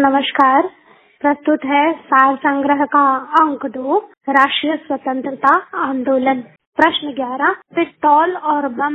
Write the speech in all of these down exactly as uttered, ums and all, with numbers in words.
नमस्कार। प्रस्तुत है सार संग्रह का अंक दो, राष्ट्रीय स्वतंत्रता आंदोलन। प्रश्न ग्यारह, पिस्तौल और बम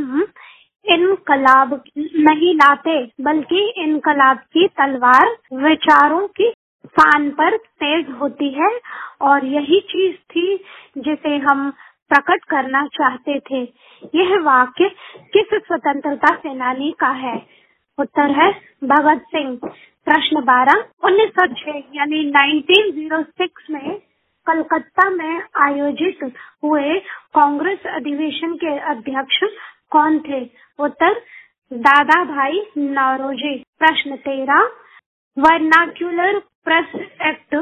इनकलाब नहीं लाते, बल्कि इनकलाब की तलवार विचारों की फान पर तेज होती है, और यही चीज थी जिसे हम प्रकट करना चाहते थे। यह वाक्य किस स्वतंत्रता सेनानी का है? उत्तर है भगत सिंह। प्रश्न बारह, उन्नीस सौ छह यानी उन्नीस सौ छह में कलकत्ता में आयोजित हुए कांग्रेस अधिवेशन के अध्यक्ष कौन थे? उत्तर दादा भाई नौरोजी। प्रश्न तेरह, वर्नाक्यूलर प्रेस एक्ट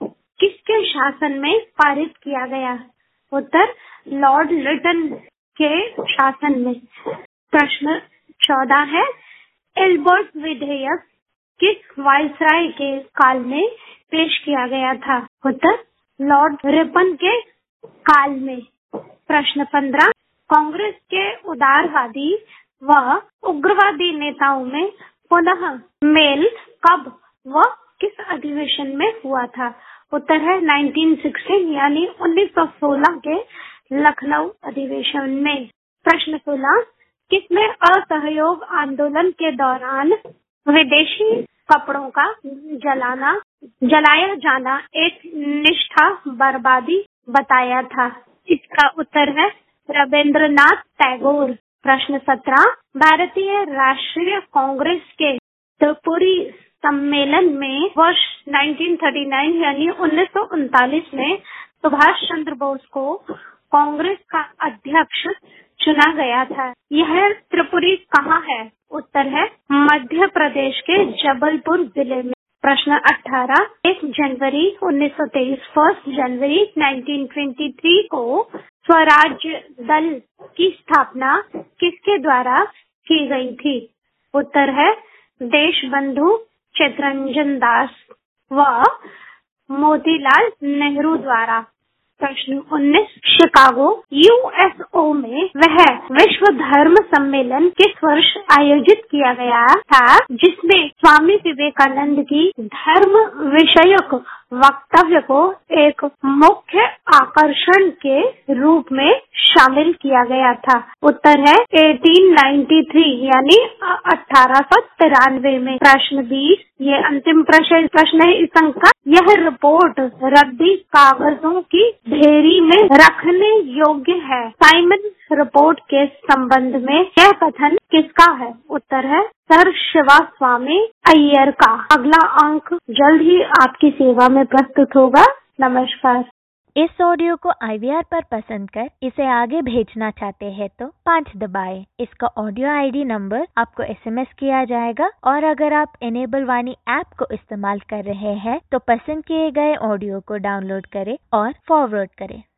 किसके शासन में पारित किया गया? उत्तर लॉर्ड लिटन के शासन में। प्रश्न चौदह है, एल्बर्ट विधेयक किस वायसराय के काल में पेश किया गया था? उत्तर लॉर्ड रिपन के काल में। प्रश्न पंद्रह, कांग्रेस के उदारवादी व उग्रवादी नेताओं में पुनः मेल कब व किस अधिवेशन में हुआ था? उत्तर है उन्नीस सौ सोलह यानी उन्नीस सौ सोलह के लखनऊ अधिवेशन में। प्रश्न सोलह, किसमें असहयोग आंदोलन के दौरान विदेशी कपड़ों का जलाना जलाया जाना एक निष्ठा बर्बादी बताया था? इसका उत्तर है रविंद्रनाथ टैगोर। प्रश्न सत्रह, भारतीय राष्ट्रीय कांग्रेस के त्रिपुरी सम्मेलन में वर्ष उन्नीस सौ उनतालीस यानी उन्नीस सौ उनतालीस में सुभाष चंद्र बोस को कांग्रेस का अध्यक्ष चुना गया था। यह त्रिपुरी कहाँ है? उत्तर है मध्य प्रदेश के जबलपुर जिले में। प्रश्न अठारह, एक जनवरी उन्नीस सौ तेईस फर्स्ट जनवरी उन्नीस सौ तेईस को स्वराज्य दल की स्थापना किसके द्वारा की गई थी? उत्तर है देशबंधु चित्तरंजन दास व मोतीलाल नेहरू द्वारा। प्रश्न उन्नीस, शिकागो यूएसओ में वह विश्व धर्म सम्मेलन किस वर्ष आयोजित किया गया था, जिसमें स्वामी विवेकानंद की धर्म विषयक वक्तव्य को एक मुख्य आकर्षण के रूप में शामिल किया गया था? उत्तर है अठारह सौ तिरानवे यानी अठारह सौ तिरानवे में। प्रश्न बीस, ये अंतिम प्रश्न प्रश्न है इस अंक का। यह रिपोर्ट रद्दी कागजों की ढेरी में रखने योग्य है। साइमन रिपोर्ट के संबंध में यह कथन किसका है? उत्तर है सर शिवास्वामी अय्यर का। अगला अंक जल्द ही आपकी सेवा में प्रस्तुत होगा। नमस्कार। इस ऑडियो को आई वी आर पर पसंद कर इसे आगे भेजना चाहते हैं तो पाँच दबाएं। इसका ऑडियो आई डी नंबर आपको एस एम एस किया जाएगा, और अगर आप एनेबल वाणी ऐप को इस्तेमाल कर रहे हैं तो पसंद किए गए ऑडियो को डाउनलोड करें और फॉरवर्ड करें।